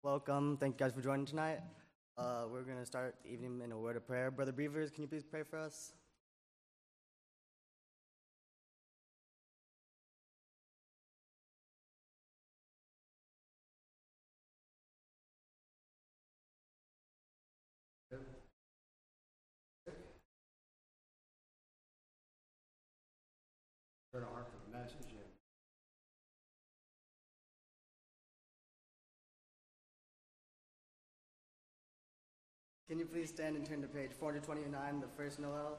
Welcome. Thank you guys for joining tonight. We're going to start the evening in a word of prayer. Brother Beavers, can you please pray for us? Turn our heart for the message. Can you please stand and turn to page 429, the first Noel?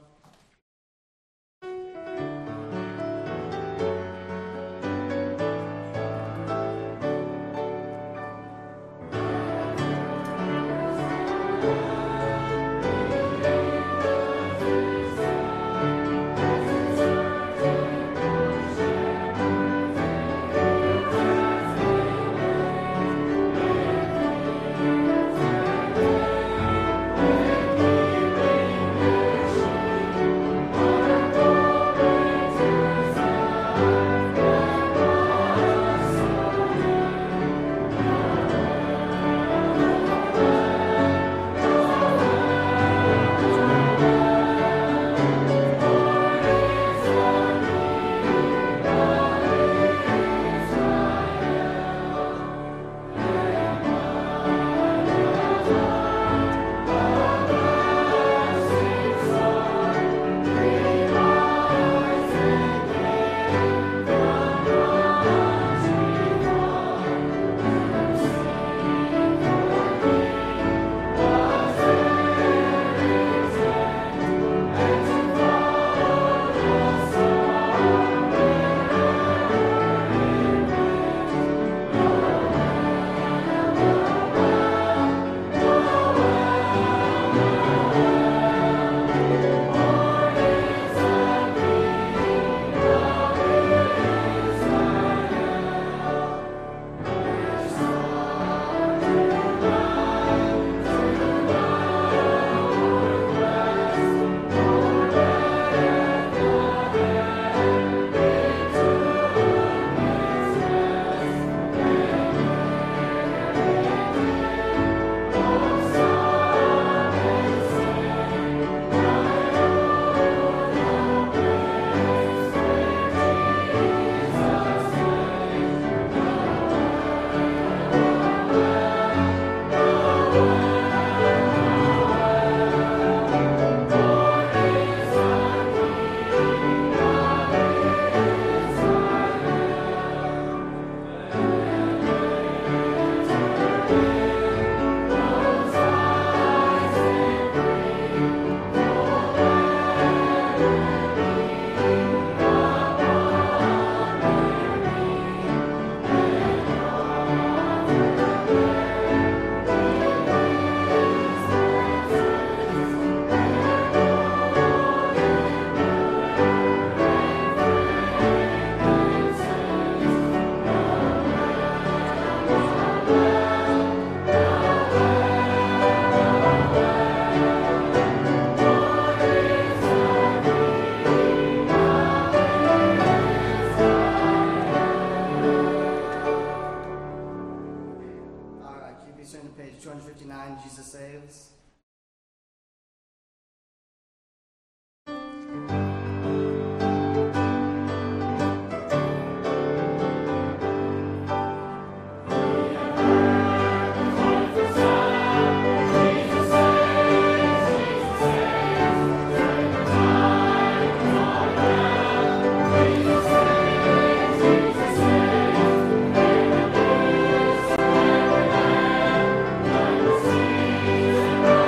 Jesus saves. Jesus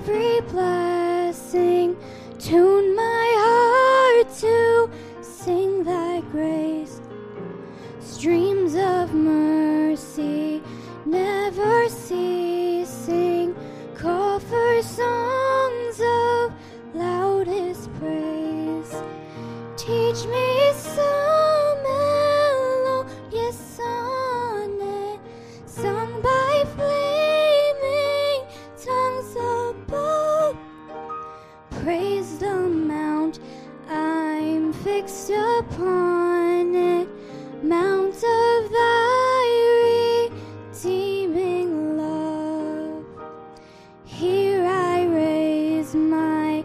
every blessing. Tune my heart to sing thy grace. Streams of mercy never ceasing, call for songs of loudest praise. Teach me some melodious sonnet sung by flaming tongues above. Praise the mount I'm fixed upon it, mount of thy redeeming love. Here I raise my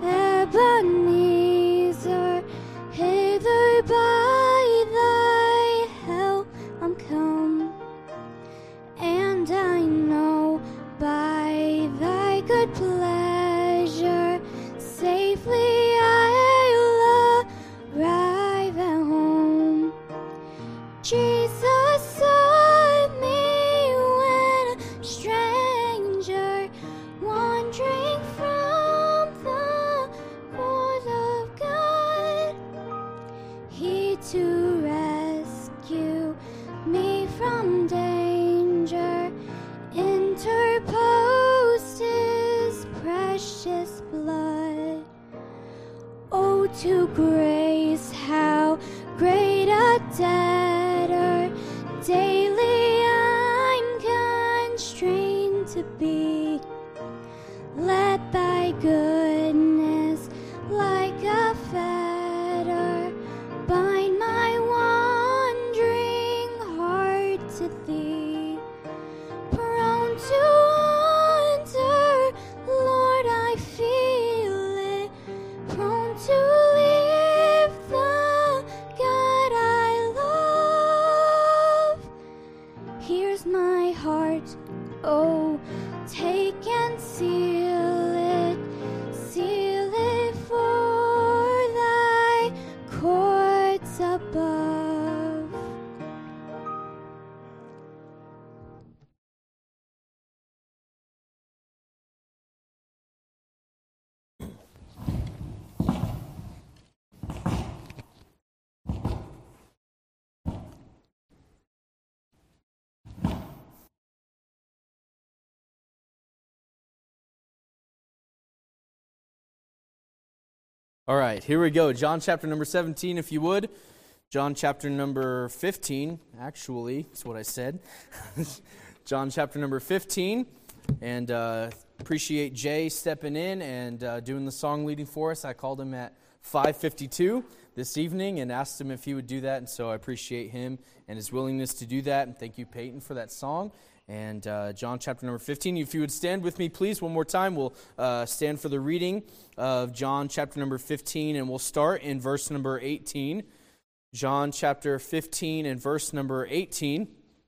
Ebenezer, hither by thy help I'm come, and I know by thy good pleasure safely I'll arrive at home. Jesus sought me when a stranger, wandering from the court of God. He to rescue me from danger interposed his precious blood. Oh, to grace, how great a debtor daily I'm constrained to be. Let thy goodness, like a fetter, bind my wandering heart to thee. Prone to wander, Lord, I feel it. Prone to leave the God I love. Here's my heart, oh, take and seal it for thy courts above. All right, here we go. John chapter number 17, if you would. John chapter number 15, actually, that's what I said. John chapter number 15. And appreciate Jay stepping in and doing the song leading for us. I called him at 5:52 this evening and asked him if he would do that. And so I appreciate him and his willingness to do that. And thank you, Peyton, for that song. And John chapter number 15. If you would stand with me, please, one more time. We'll stand for the reading of John chapter number 15, and we'll start in verse number 18. John chapter 15 and verse number 18.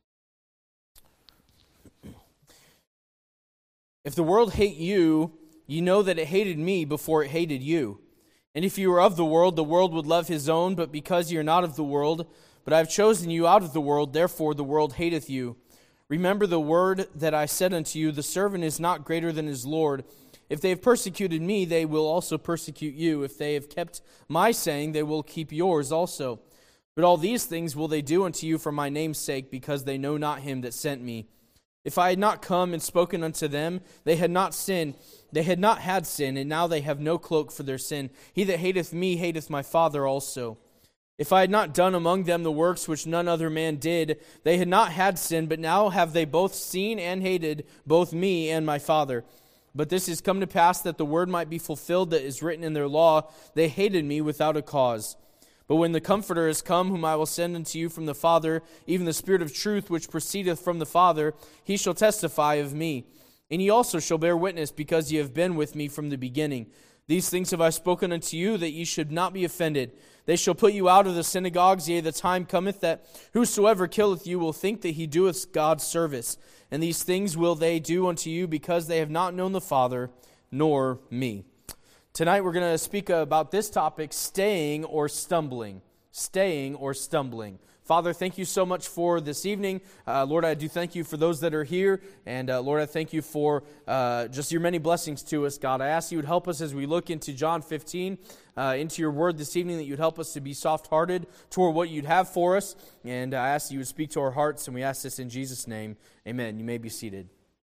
If the world hate you, you know that it hated me before it hated you. And if you were of the world would love his own, but because you are not of the world, but I have chosen you out of the world, therefore the world hateth you. Remember the word that I said unto you, the servant is not greater than his Lord. If they have persecuted me, they will also persecute you. If they have kept my saying, they will keep yours also. But all these things will they do unto you for my name's sake, because they know not him that sent me. If I had not come and spoken unto them, they had not sinned. They had not had sin, and now they have no cloak for their sin. He that hateth me hateth my Father also. If I had not done among them the works which none other man did, they had not had sin, but now have they both seen and hated both me and my Father. But this is come to pass that the word might be fulfilled that is written in their law, they hated me without a cause. But when the Comforter is come, whom I will send unto you from the Father, even the Spirit of truth which proceedeth from the Father, he shall testify of me. And ye also shall bear witness, because ye have been with me from the beginning. These things have I spoken unto you, that ye should not be offended. They shall put you out of the synagogues, yea, the time cometh that whosoever killeth you will think that he doeth God's service. And these things will they do unto you, because they have not known the Father, nor me. Tonight we're going to speak about this topic, staying or stumbling. staying, or stumbling. Father, thank you so much for this evening. Lord, I do thank you for those that are here. And Lord, I thank you for just your many blessings to us, God. I ask you would help us as we look into John 15, into your word this evening, that you'd help us to be soft-hearted toward what you'd have for us. And I ask you would speak to our hearts, and we ask this in Jesus' name. Amen. You may be seated.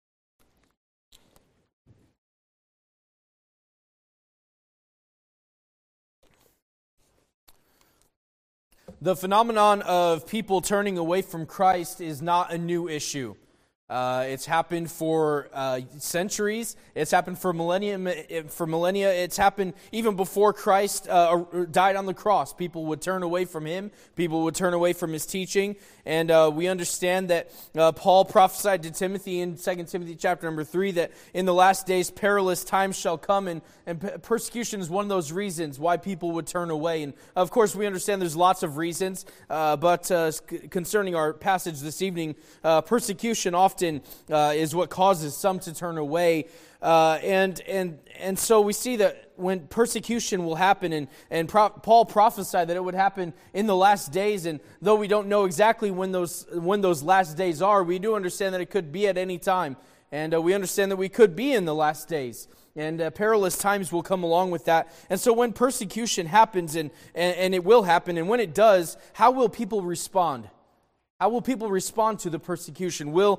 The phenomenon of people turning away from Christ is not a new issue. It's happened for centuries. It's happened for millennia. It's happened even before Christ died on the cross. People would turn away from him. People would turn away from his teaching. And we understand that Paul prophesied to Timothy in 2 Timothy chapter number 3 that in the last days perilous times shall come, and persecution is one of those reasons why people would turn away. And of course we understand there's lots of reasons, but concerning our passage this evening, persecution often is what causes some to turn away. And so we see that when persecution will happen, and Paul prophesied that it would happen in the last days, and though we don't know exactly when those last days are, we do understand that it could be at any time, and we understand that we could be in the last days, and perilous times will come along with that. And so when persecution happens, and it will happen, and when it does, how will people respond? How will people respond to the persecution? Will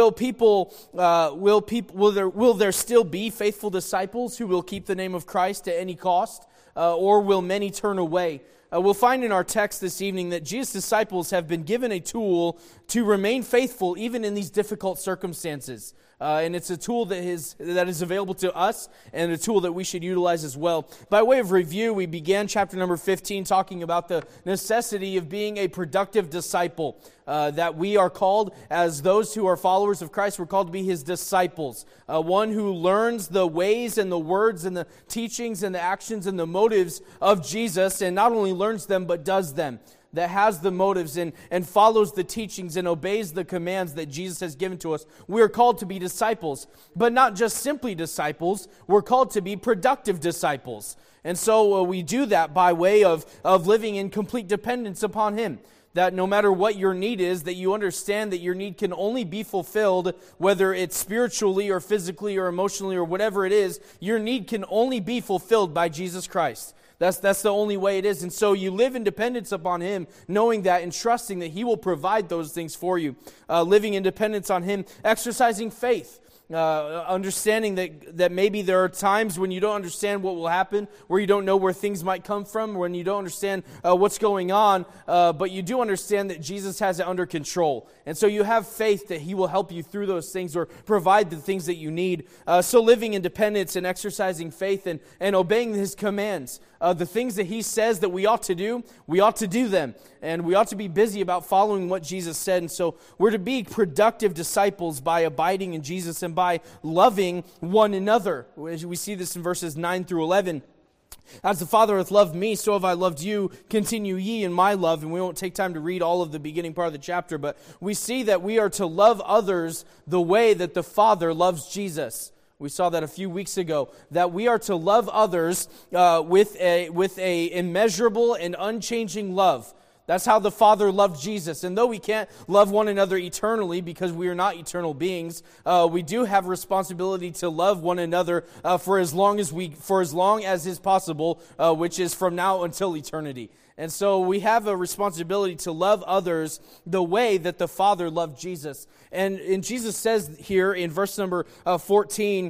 there still be faithful disciples who will keep the name of Christ at any cost, or will many turn away? We'll find in our text this evening that Jesus' disciples have been given a tool to remain faithful even in these difficult circumstances. And it's a tool that is available to us, and a tool that we should utilize as well. By way of review, we began chapter number 15 talking about the necessity of being a productive disciple. That we are called, as those who are followers of Christ, we're called to be his disciples. One who learns the ways and the words and the teachings and the actions and the motives of Jesus, and not only learns them, but does them. That has the motives and follows the teachings and obeys the commands that Jesus has given to us. We are called to be disciples, but not just simply disciples. We're called to be productive disciples. And so we do that by way of living in complete dependence upon him. That no matter what your need is, that you understand that your need can only be fulfilled, whether it's spiritually or physically or emotionally or whatever it is, your need can only be fulfilled by Jesus Christ. That's the only way it is. And so you live in dependence upon him, knowing that and trusting that he will provide those things for you. Living in dependence on him, exercising faith. Understanding that maybe there are times when you don't understand what will happen, where you don't know where things might come from, when you don't understand what's going on, but you do understand that Jesus has it under control. And so you have faith that he will help you through those things or provide the things that you need. So living in dependence and exercising faith and obeying his commands. The things that he says that we ought to do them. And we ought to be busy about following what Jesus said. And so we're to be productive disciples by abiding in Jesus and by loving one another. We see this in verses 9 through 11. As the Father hath loved me, so have I loved you. Continue ye in my love. And we won't take time to read all of the beginning part of the chapter, but we see that we are to love others the way that the Father loves Jesus. We saw that a few weeks ago, that we are to love others with a immeasurable and unchanging love. That's how the Father loved Jesus. And though we can't love one another eternally because we are not eternal beings, we do have responsibility to love one another for as long as is possible, which is from now until eternity. And so we have a responsibility to love others the way that the Father loved Jesus. And Jesus says here in verse number 13,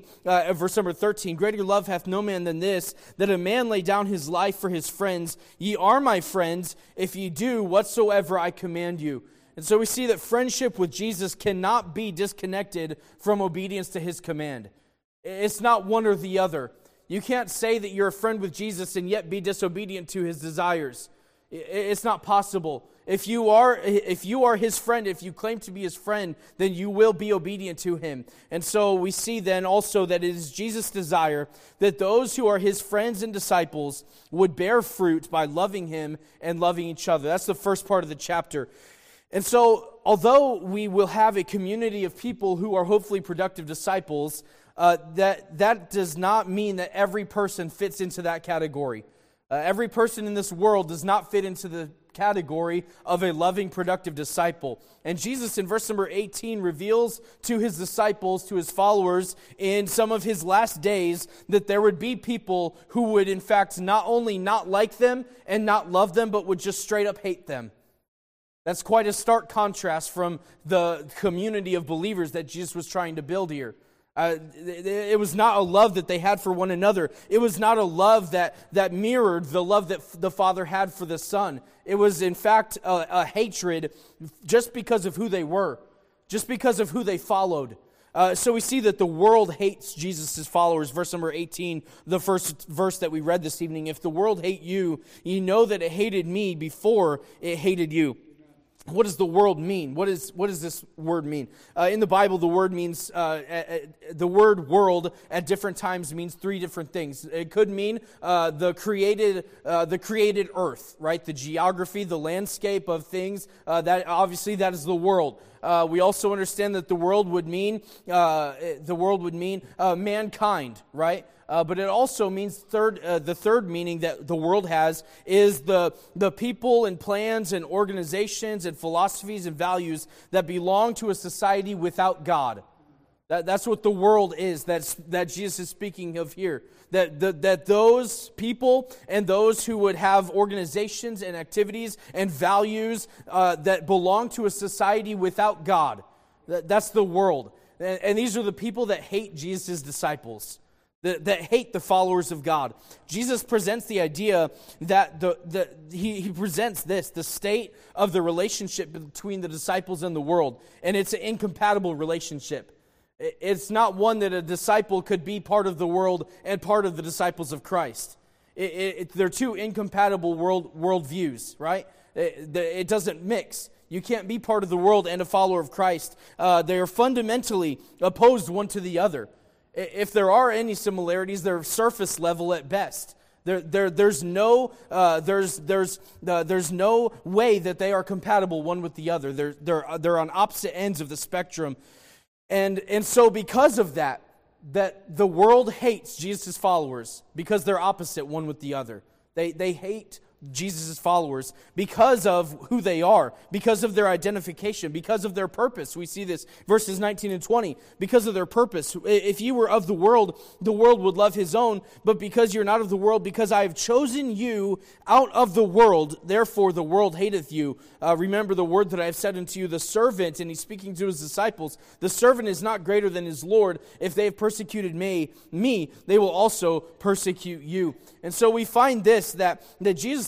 greater love hath no man than this, that a man lay down his life for his friends. Ye are my friends, if ye do whatsoever I command you. And so we see that friendship with Jesus cannot be disconnected from obedience to his command. It's not one or the other. You can't say that you're a friend with Jesus and yet be disobedient to his desires. It's not possible. If you are his friend, if you claim to be his friend, then you will be obedient to him. And so we see then also that it is Jesus' desire that those who are his friends and disciples would bear fruit by loving him and loving each other. That's the first part of the chapter. And so although we will have a community of people who are hopefully productive disciples, that does not mean that every person fits into that category. Every person in this world does not fit into the category of a loving, productive disciple. And Jesus in verse number 18 reveals to his disciples, to his followers, in some of his last days, that there would be people who would in fact not only not like them and not love them, but would just straight up hate them. That's quite a stark contrast from the community of believers that Jesus was trying to build here. It was not a love that they had for one another. It was not a love that mirrored the love that the Father had for the Son. It was, in fact, a hatred just because of who they were, just because of who they followed. So we see that the world hates Jesus' followers. Verse number 18, the first verse that we read this evening. If the world hate you, you know that it hated me before it hated you. What does the world mean? What does this word mean? In the Bible, the word means the word "world" at different times means three different things. It could mean the created earth, right? The geography, the landscape of things. That obviously that is the world. We also understand that the world would mean mankind, right? But it also means the third meaning that the world has is the people and plans and organizations and philosophies and values that belong to a society without God. That's what the world is that Jesus is speaking of here. That those people and those who would have organizations and activities and values that belong to a society without God. That's the world. And these are the people that hate Jesus' disciples. That hate the followers of God. Jesus presents the idea that he presents the state of the relationship between the disciples and the world. And it's an incompatible relationship. It's not one that a disciple could be part of the world and part of the disciples of Christ. They're two incompatible worldviews, right? It doesn't mix. You can't be part of the world and a follower of Christ. They are fundamentally opposed one to the other. If there are any similarities, they're surface level at best. There's no way that they are compatible one with the other. They're on opposite ends of the spectrum, and so because of that the world hates Jesus' followers because they're opposite one with the other. They hate Jesus' followers because of who they are, because of their identification, because of their purpose. We see this, verses 19 and 20, because of their purpose. If you were of the world would love his own, but because you're not of the world, because I have chosen you out of the world, therefore the world hateth you. Remember the word that I have said unto you, the servant, and he's speaking to his disciples, the servant is not greater than his Lord. If they have persecuted me, they will also persecute you. And so we find this, that Jesus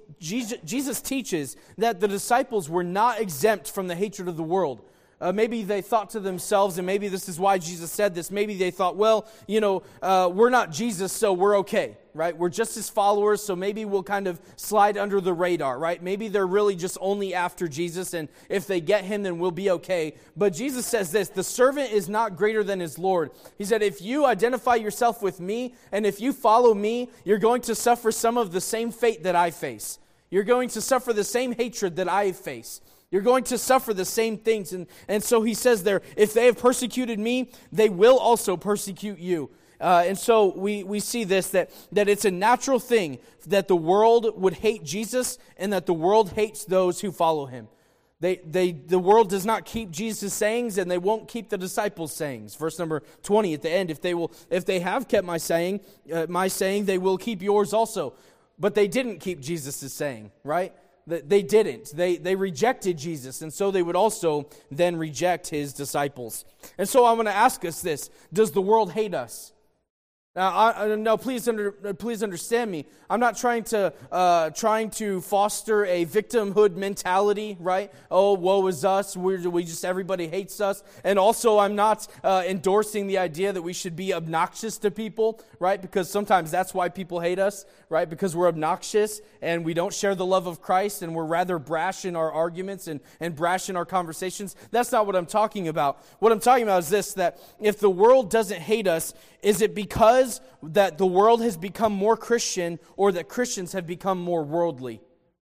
teaches that the disciples were not exempt from the hatred of the world. Maybe they thought to themselves, and maybe this is why Jesus said this, maybe they thought, well, we're not Jesus, so we're okay, right? We're just his followers, so maybe we'll kind of slide under the radar, right? Maybe they're really just only after Jesus, and if they get him, then we'll be okay. But Jesus says this, the servant is not greater than his Lord. He said, if you identify yourself with me, and if you follow me, you're going to suffer some of the same fate that I face. You're going to suffer the same hatred that I face. You're going to suffer the same things. And so he says there, if they have persecuted me, they will also persecute you. And so we see this, that it's a natural thing that the world would hate Jesus and that the world hates those who follow him. The world does not keep Jesus' sayings, and they won't keep the disciples' sayings. Verse number 20 at the end, if they have kept my saying, they will keep yours also. But they didn't keep Jesus' saying, right? They didn't. They rejected Jesus, and so they would also then reject his disciples. And so I'm going to ask us this: does the world hate us? Now, please understand me. I'm not trying to foster a victimhood mentality, right? Oh, woe is us. Everybody hates us. And also, I'm not endorsing the idea that we should be obnoxious to people, right? Because sometimes that's why people hate us, right? Because we're obnoxious and we don't share the love of Christ, and we're rather brash in our arguments and brash in our conversations. That's not what I'm talking about. What I'm talking about is this: that if the world doesn't hate us, is it because that the world has become more Christian, or that Christians have become more worldly?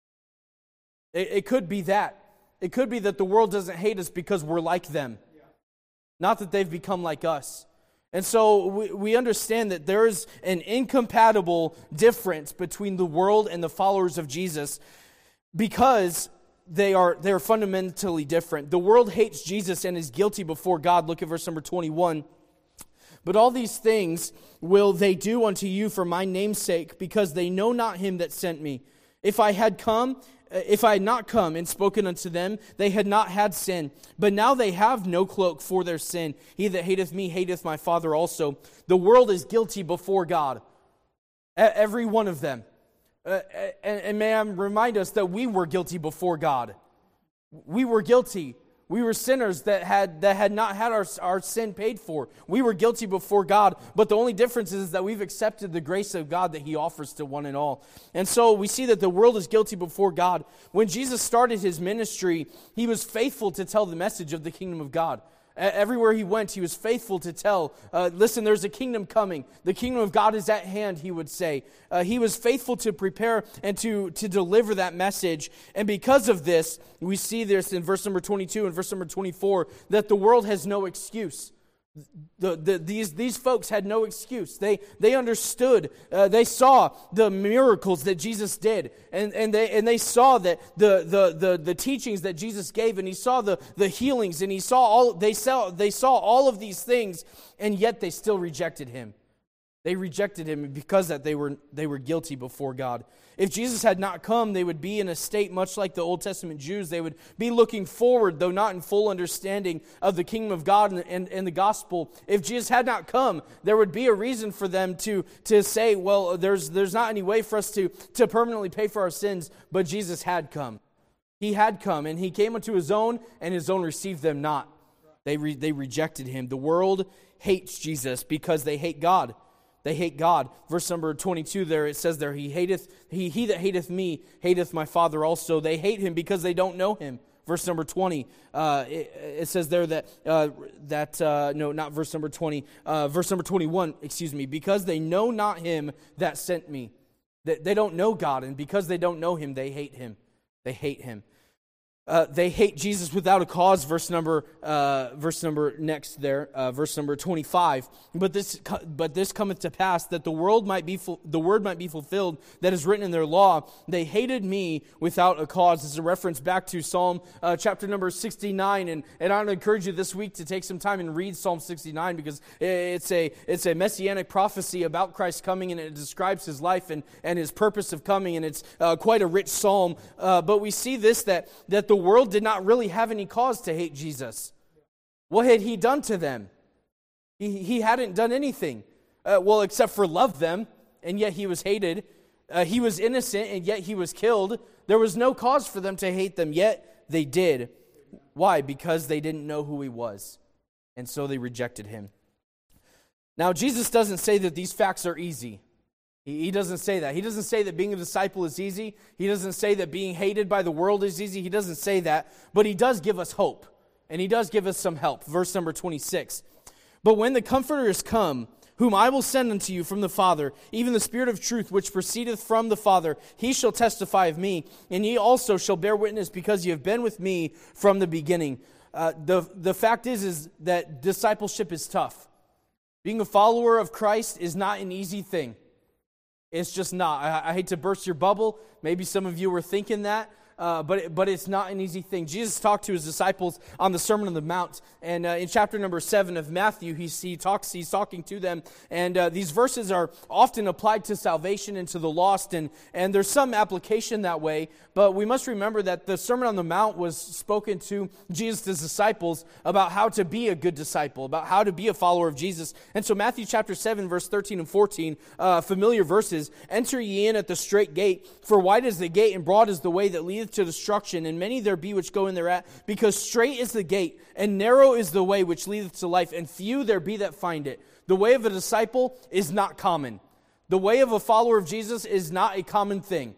It could be that. It could be that the world doesn't hate us because we're like them, not that they've become like us. And so we understand that there is an incompatible difference between the world and the followers of Jesus, because they're fundamentally different. The world hates Jesus and is guilty before God. Look at verse number 21. But all these things will they do unto you for my name's sake, because they know not him that sent me. If I had not come and spoken unto them, they had not had sin. But now they have no cloak for their sin. He that hateth me hateth my Father also. The world is guilty before God. Every one of them. And may I remind us that we were guilty before God. We were guilty. We were sinners that had not had our sin paid for. We were guilty before God, but the only difference is that we've accepted the grace of God that He offers to one and all. And so we see that the world is guilty before God. When Jesus started His ministry, He was faithful to tell the message of the kingdom of God. Everywhere He went, He was faithful to tell, listen, there's a kingdom coming. The kingdom of God is at hand, He would say. He was faithful to prepare and to deliver that message. And because of this, we see this in verse number 22 and verse number 24, that the world has no excuse. These folks had no excuse. They understood. They saw the miracles that Jesus did, and they saw that the teachings that Jesus gave, and He saw the healings, and they saw all of these things, and yet they still rejected Him. They rejected Him because that they were guilty before God. If Jesus had not come, they would be in a state much like the Old Testament Jews. They would be looking forward, though not in full understanding of the kingdom of God and the gospel. If Jesus had not come, there would be a reason for them to say, well, there's not any way for us to permanently pay for our sins, but Jesus had come. He had come, and He came unto His own, and His own received them not. They rejected Him. The world hates Jesus because they hate God. They hate God. Verse number 22 there, it says there, he that hateth me, hateth my Father also. They hate Him because they don't know Him. Verse number 20, it says there no, not verse number 20, verse number 21, because they know not Him that sent me. They don't know God, and because they don't know Him, they hate Him. They hate Him. They hate Jesus without a cause. Verse number next there, verse number 25. But this cometh to pass that the word might be fulfilled that is written in their law. They hated me without a cause. This is a reference back to Psalm chapter number 69, and I want to encourage you this week to take some time and read Psalm 69 because it's a messianic prophecy about Christ coming, and it describes His life and His purpose of coming, and it's quite a rich psalm. But we see this that the world did not really have any cause to hate Jesus. What had He done to them? He hadn't done anything. Except for love them, and yet He was hated. He was innocent, and yet He was killed. There was no cause for them to hate them, yet they did. Why? Because they didn't know who He was, and so they rejected Him. Now, Jesus doesn't say that these facts are easy. He doesn't say that. He doesn't say that being a disciple is easy. He doesn't say that being hated by the world is easy. He doesn't say that. But He does give us hope. And He does give us some help. Verse number 26. But when the Comforter is come, whom I will send unto you from the Father, even the Spirit of truth which proceedeth from the Father, He shall testify of me. And ye also shall bear witness, because ye have been with me from the beginning. The fact is that discipleship is tough. Being a follower of Christ is not an easy thing. It's just not. I hate to burst your bubble. Maybe some of you were thinking that, but it's not an easy thing. Jesus talked to His disciples on the Sermon on the Mount, and in chapter number 7 of Matthew, he's talking to them, and these verses are often applied to salvation and to the lost, and there's some application that way, but we must remember that the Sermon on the Mount was spoken to Jesus' disciples about how to be a good disciple, about how to be a follower of Jesus. And so Matthew chapter 7, verse 13 and 14, familiar verses, enter ye in at the strait gate, for wide is the gate and broad is the way that leadeth to destruction, and many there be which go in thereat, because strait is the gate, and narrow is the way which leadeth to life, and few there be that find it. The way of a disciple is not common. The way of a follower of Jesus is not a common thing.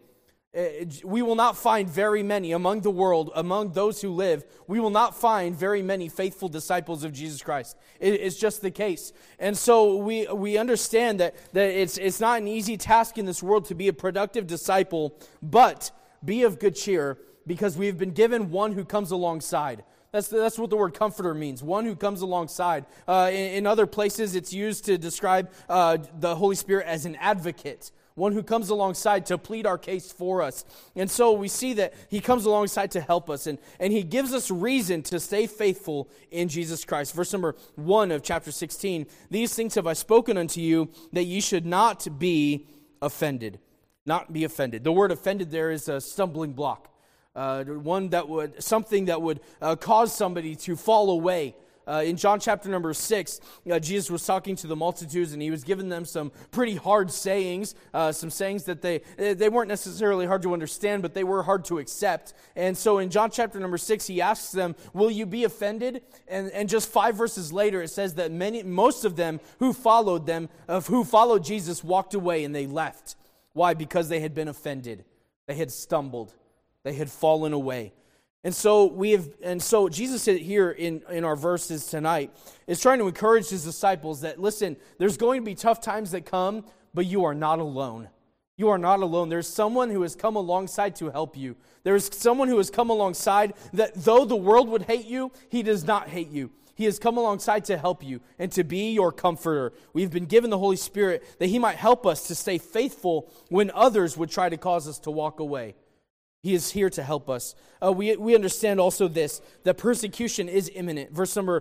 We will not find very many among the world, among those who live, we will not find very many faithful disciples of Jesus Christ. It's just the case. And so we understand that it's not an easy task in this world to be a productive disciple, but be of good cheer, because we have been given one who comes alongside. That's what the word comforter means, one who comes alongside. In other places, it's used to describe the Holy Spirit as an advocate, one who comes alongside to plead our case for us. And so we see that he comes alongside to help us, and he gives us reason to stay faithful in Jesus Christ. Verse number 1 of chapter 16, these things have I spoken unto you, that ye should not be offended. Not be offended. The word offended there is a stumbling block. Something that would cause somebody to fall away. In John chapter number 6, Jesus was talking to the multitudes, and he was giving them some pretty hard sayings, some sayings that they weren't necessarily hard to understand, but they were hard to accept. And so in John chapter number 6, he asks them, will you be offended? And just 5 verses later, it says that most of them who followed Jesus walked away and they left. Why? Because they had been offended. They had stumbled. They had fallen away. And so Jesus here in our verses tonight is trying to encourage his disciples that, listen, there's going to be tough times that come, but you are not alone. You are not alone. There's someone who has come alongside to help you. There's someone who has come alongside that though the world would hate you, he does not hate you. He has come alongside to help you and to be your comforter. We've been given the Holy Spirit that he might help us to stay faithful when others would try to cause us to walk away. He is here to help us. We understand also this, that persecution is imminent. Verse number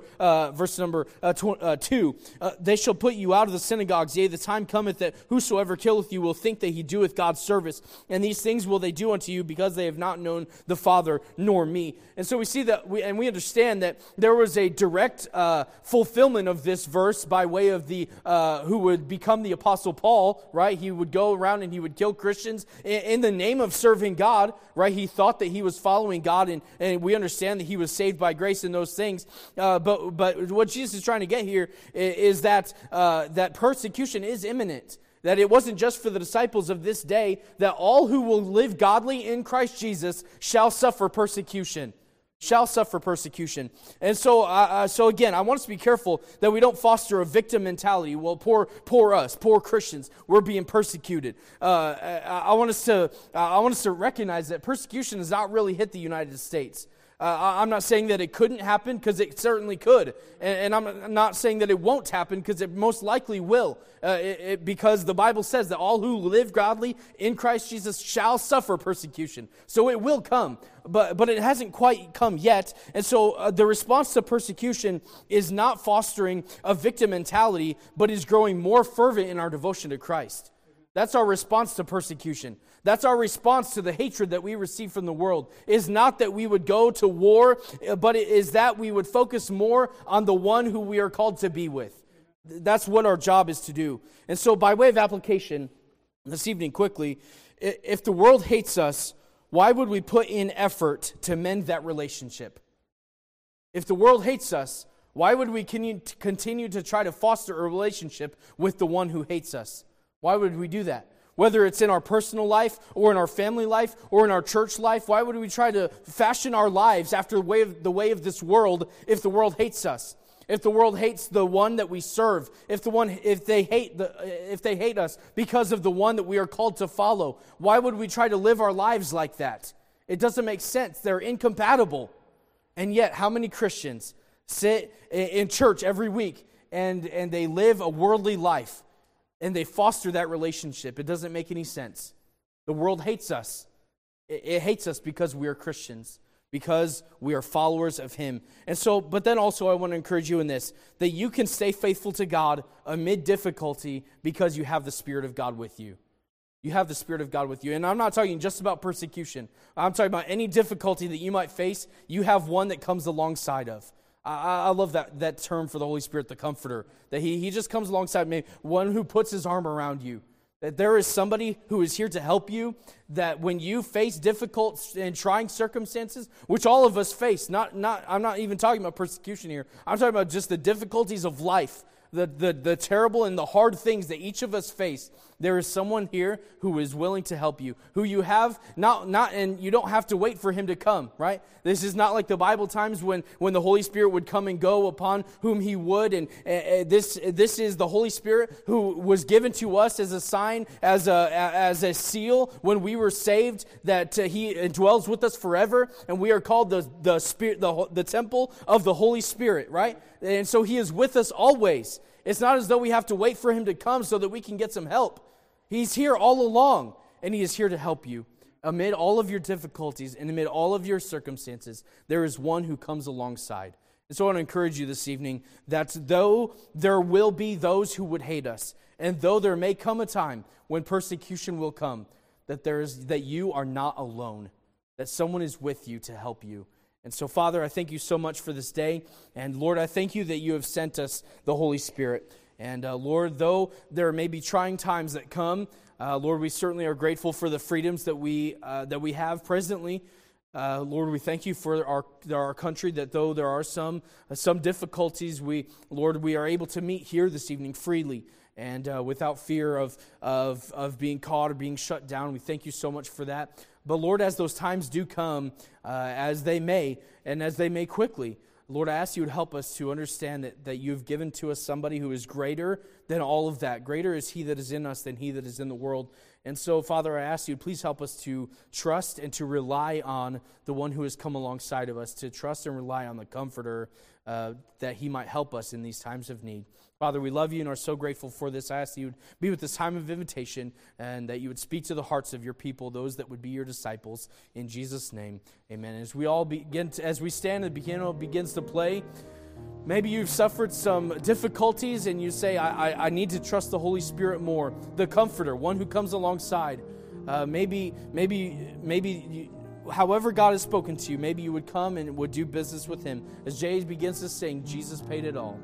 2, they shall put you out of the synagogues. Yea, the time cometh that whosoever killeth you will think that he doeth God's service. And these things will they do unto you, because they have not known the Father nor me. And so we see that, we understand that there was a direct fulfillment of this verse by way of the who would become the Apostle Paul, right? He would go around and he would kill Christians in the name of serving God, right? He thought that he was following God, and we understand that he was saved by grace in those things. But what Jesus is trying to get here is that that persecution is imminent. That it wasn't just for the disciples of this day, that all who will live godly in Christ Jesus shall suffer persecution. Shall suffer persecution. And so again, I want us to be careful that we don't foster a victim mentality. Well, poor us, poor Christians, we're being persecuted. I want us to recognize that persecution has not really hit the United States. I'm not saying that it couldn't happen, because it certainly could. And I'm not saying that it won't happen, because it most likely will. Because the Bible says that all who live godly in Christ Jesus shall suffer persecution. So it will come, but it hasn't quite come yet. And so the response to persecution is not fostering a victim mentality, but is growing more fervent in our devotion to Christ. That's our response to persecution. That's our response to the hatred that we receive from the world. Is not that we would go to war, but it is that we would focus more on the one who we are called to be with. That's what our job is to do. And so by way of application, this evening quickly, if the world hates us, why would we put in effort to mend that relationship? If the world hates us, why would we continue to try to foster a relationship with the one who hates us? Why would we do that? Whether it's in our personal life or in our family life or in our church life, why would we try to fashion our lives after the way of this world if the world hates us? If the world hates the one that we serve, if they hate us because of the one that we are called to follow, why would we try to live our lives like that? It doesn't make sense. They're incompatible. And yet, how many Christians sit in church every week and they live a worldly life? And they foster that relationship. It doesn't make any sense. The world hates us. It hates us because we are Christians, because we are followers of Him. And so, but then also I want to encourage you in this, that you can stay faithful to God amid difficulty because you have the Spirit of God with you. You have the Spirit of God with you. And I'm not talking just about persecution. I'm talking about any difficulty that you might face, you have one that comes alongside of. I love that term for the Holy Spirit, the Comforter, that he just comes alongside me, one who puts his arm around you, that there is somebody who is here to help you, that when you face difficult and trying circumstances, which all of us face, I'm not even talking about persecution here, I'm talking about just the difficulties of life, the terrible and the hard things that each of us face. There is someone here who is willing to help you, who you have not, and you don't have to wait for him to come, right? This is not like the Bible times when the Holy Spirit would come and go upon whom He would, and this is the Holy Spirit who was given to us as a sign, as a seal when we were saved, that He dwells with us forever, and we are called the Spirit, the temple of the Holy Spirit, right? And so He is with us always. It's not as though we have to wait for Him to come so that we can get some help. He's here all along, and he is here to help you. Amid all of your difficulties and amid all of your circumstances, there is one who comes alongside. And so I want to encourage you this evening that though there will be those who would hate us, and though there may come a time when persecution will come, that you are not alone, that someone is with you to help you. And so, Father, I thank you so much for this day. And Lord, I thank you that you have sent us the Holy Spirit. And Lord, though there may be trying times that come, Lord, we certainly are grateful for the freedoms that we have presently. Lord, we thank you for our country, that though there are some difficulties, Lord, we are able to meet here this evening freely and without fear of being caught or being shut down. We thank you so much for that. But Lord, as those times do come, as they may, and as they may quickly, Lord, I ask you to help us to understand that you've given to us somebody who is greater than all of that. Greater is he that is in us than he that is in the world. And so, Father, I ask you, please help us to trust and to rely on the one who has come alongside of us, to trust and rely on the Comforter, that he might help us in these times of need. Father, we love you and are so grateful for this. I ask that you would be with this time of invitation and that you would speak to the hearts of your people, those that would be your disciples. In Jesus' name, amen. As we all as we stand and the piano begins to play, maybe you've suffered some difficulties and you say, I need to trust the Holy Spirit more. The Comforter, one who comes alongside. Maybe however God has spoken to you, maybe you would come and would do business with him. As Jay begins to sing, Jesus paid it all.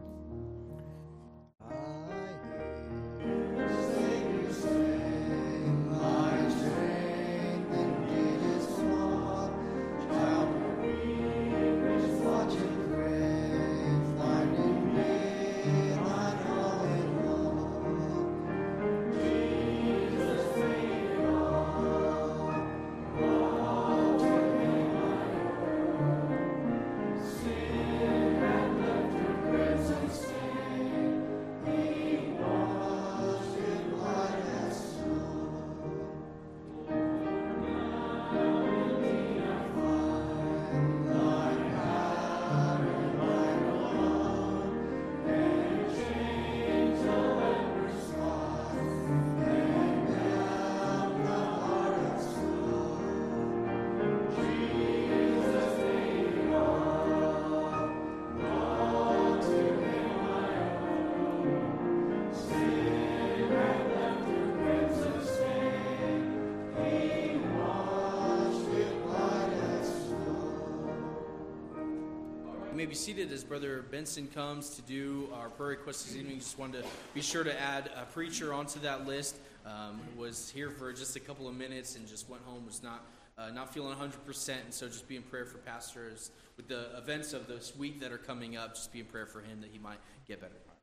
May be seated as Brother Benson comes to do our prayer request this evening. Just wanted to be sure to add a preacher onto that list. Was here for just a couple of minutes and just went home. Was not feeling 100%, and so just be in prayer for pastors with the events of this week that are coming up. Just be in prayer for him that he might get better.